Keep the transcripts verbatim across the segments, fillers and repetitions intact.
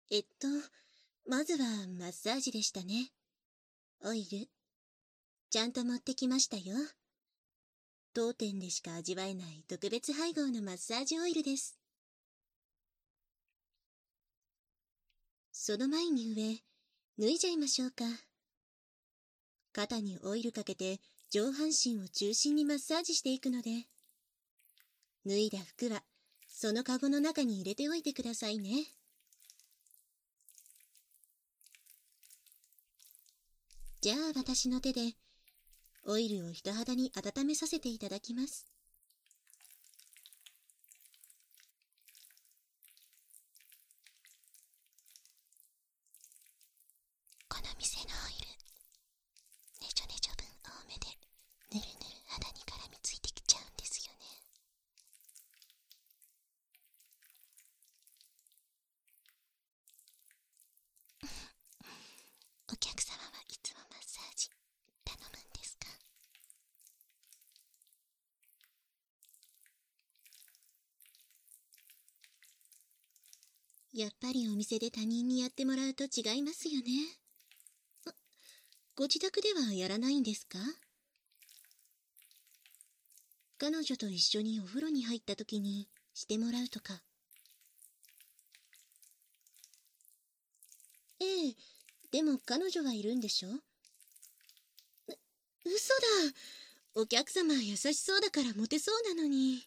えっと、まずはマッサージでしたね。オイル、ちゃんと持ってきましたよ。当店でしか味わえない特別配合のマッサージオイルです。その前に上、脱いじゃいましょうか。肩にオイルかけて上半身を中心にマッサージしていくので、脱いだ服はそのカゴの中に入れておいてくださいね。じゃあ私の手でオイルを人肌に温めさせていただきます。この店のオイル、ねちょねちょ分多めでぬるぬる肌に絡みついてきちゃうんですよね。お客様はいつもマッサージ頼むんですか？やっぱりお店で他人にやってもらうと違いますよね。あ、ご自宅ではやらないんですか？彼女と一緒にお風呂に入った時にしてもらうとか。ええ、でも彼女がいるんでしょ？う、嘘だ。お客様優しそうだからモテそうなのに。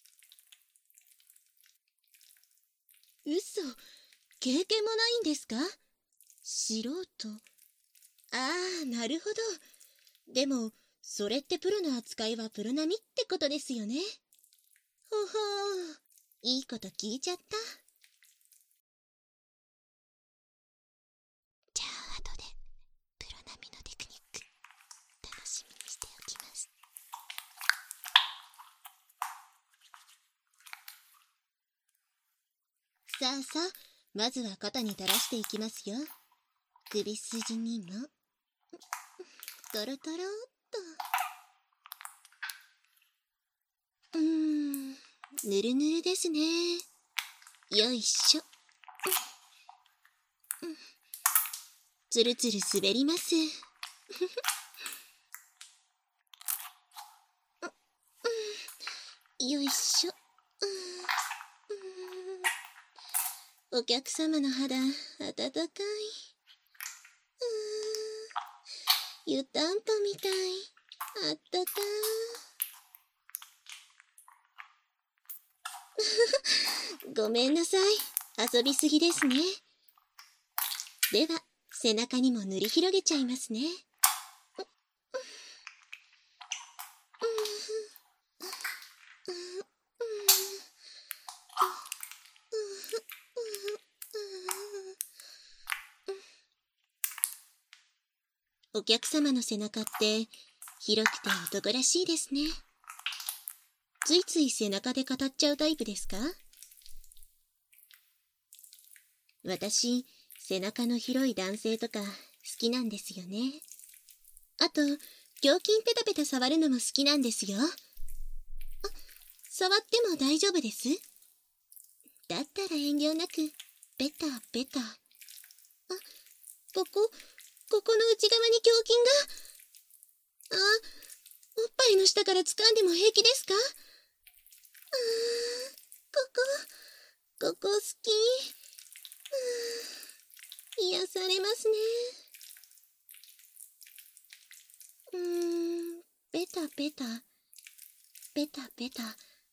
嘘、経験もないんですか？素人。ああ、なるほど。でも、それってプロの扱いはプロ並みってことですよね。ほほう、いいこと聞いちゃった。じゃあ後でプロ並みのテクニック楽しみにしておきます。さあさあ、まずは肩に垂らしていきますよ。首筋にもトロトロっと。うーん、ぬるぬるですね。よいしょ。つるつる滑ります。よいしょ。お客様の肌、温かい。湯たんぽみたい。あったかー。ごめんなさい。遊びすぎですね。では、背中にも塗り広げちゃいますね。お客様の背中って広くて男らしいですね。ついつい背中で語っちゃうタイプですか？私、背中の広い男性とか好きなんですよね。あと、胸筋ペタペタ触るのも好きなんですよ。あ、触っても大丈夫です。だったら遠慮なく、ペタペタ。あ、ここ、ここの内側に胸筋が。あ、おっぱいの下から掴んでも平気ですか？あー、ここ、ここ好き。癒されますね。うーん、ペタペタ、ペタペタ。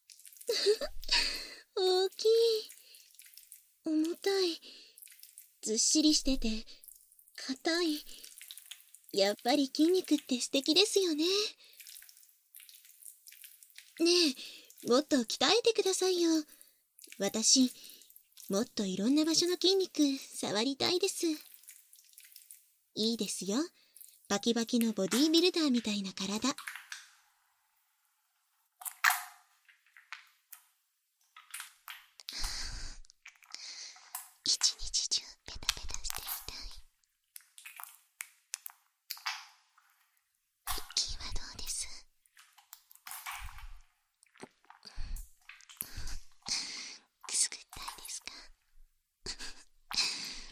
大きい、重たい、ずっしりしてて、硬い。やっぱり筋肉って素敵ですよね。ねえ、もっと鍛えてくださいよ。私、もっといろんな場所の筋肉触りたいです。いいですよ。バキバキのボディービルダーみたいな体。一日中ペタペタしていたい。腹筋はどうです？くすぐったいですか？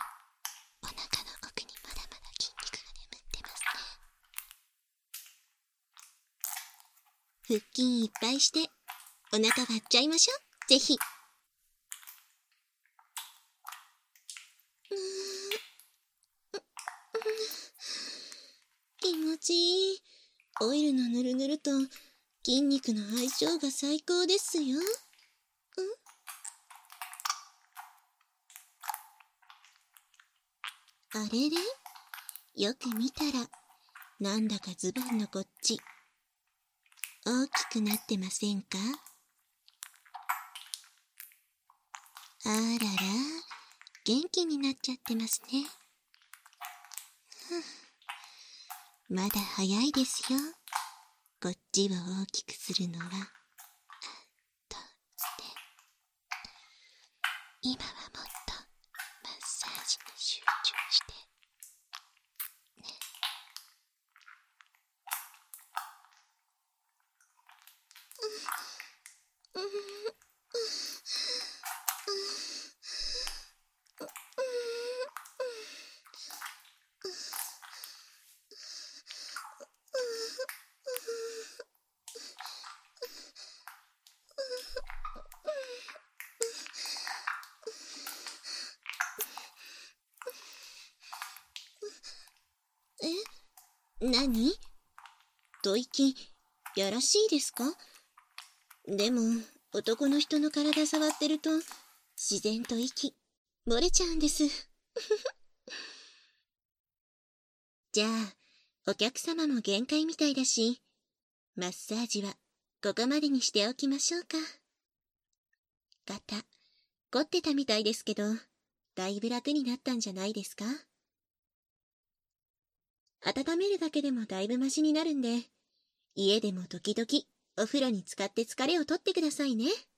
腹筋いっぱいして、お腹割っちゃいましょう、ぜひ。気持ちいい。オイルのぬるぬると筋肉の相性が最高ですよ。ん？あれれ？よく見たら、なんだかズボンのこっち、大きくなってませんか？あらら、元気になっちゃってますね。まだ早いですよ。こっちを大きくするのは。として。今はもっとマッサージに集中して。ね。うん。うん。え？何？吐息、やらしいですか？でも、男の人の体触ってると、自然と息、漏れちゃうんです。じゃあ、お客様も限界みたいだし、マッサージはここまでにしておきましょうか。肩、凝ってたみたいですけど、だいぶ楽になったんじゃないですか？温めるだけでもだいぶマシになるんで、家でも時々お風呂に浸かって疲れを取ってくださいね。